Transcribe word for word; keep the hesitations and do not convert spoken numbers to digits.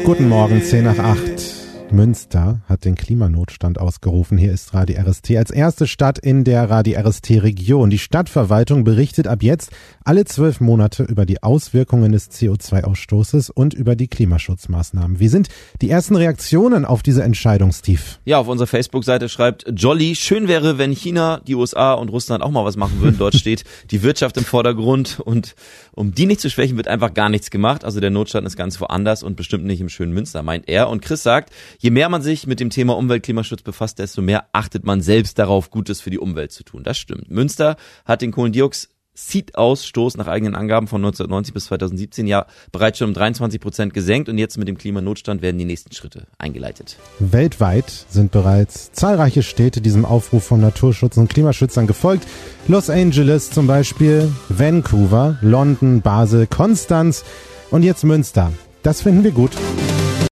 Guten Morgen, zehn nach acht. Münster hat den Klimanotstand ausgerufen. Hier ist Radi R S T als erste Stadt in der Radi R S T-Region. Die Stadtverwaltung berichtet ab jetzt alle zwölf Monate über die Auswirkungen des C O zwei Ausstoßes und über die Klimaschutzmaßnahmen. Wie sind die ersten Reaktionen auf diese Entscheidung, Steve? Ja, auf unserer Facebook-Seite schreibt Jolly, schön wäre, wenn China, die U S A und Russland auch mal was machen würden. Dort steht die Wirtschaft im Vordergrund und um die nicht zu schwächen, wird einfach gar nichts gemacht. Also der Notstand ist ganz woanders und bestimmt nicht im schönen Münster, meint er. Und Chris sagt, je mehr man sich mit dem Thema Umwelt-Klimaschutz befasst, desto mehr achtet man selbst darauf, Gutes für die Umwelt zu tun. Das stimmt. Münster hat den Kohlendioxidausstoß nach eigenen Angaben von neunzehnhundertneunzig bis zweitausendsiebzehn ja bereits schon um dreiundzwanzig Prozent gesenkt und jetzt mit dem Klimanotstand werden die nächsten Schritte eingeleitet. Weltweit sind bereits zahlreiche Städte diesem Aufruf von Naturschutz- und Klimaschützern gefolgt. Los Angeles zum Beispiel, Vancouver, London, Basel, Konstanz und jetzt Münster. Das finden wir gut.